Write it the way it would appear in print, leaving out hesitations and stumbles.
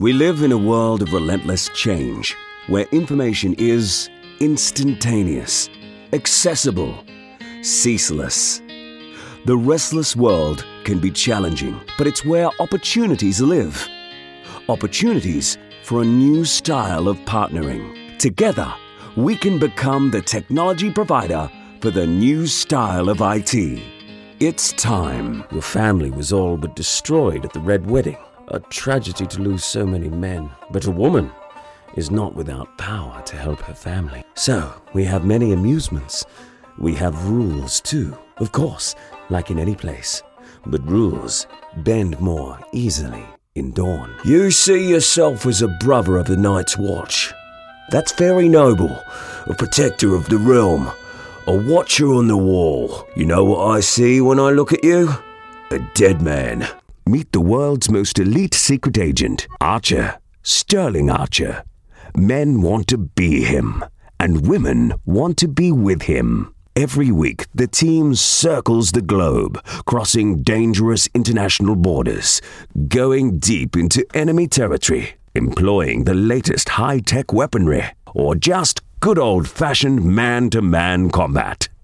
We live in a world of relentless change, where information is instantaneous, accessible, ceaseless. The restless world can be challenging, but it's where opportunities live. Opportunities for a new style of partnering. Together, we can become the technology provider for the new style of IT. It's time. Your family was all but destroyed at the Red Wedding. A tragedy to lose so many men. But a woman is not without power to help her family. So, we have many amusements. We have rules too, of course, like in any place. But rules bend more easily in dawn. You see yourself as a brother of the Night's Watch. That's very noble. A protector of the realm. A watcher on the wall. You know what I see when I look at you? A dead man. Meet the world's most elite secret agent, Archer. Sterling Archer. Men want to be him, and women want to be with him. Every week, the team circles the globe, crossing dangerous international borders, going deep into enemy territory, employing the latest high-tech weaponry, or just good old-fashioned man-to-man combat.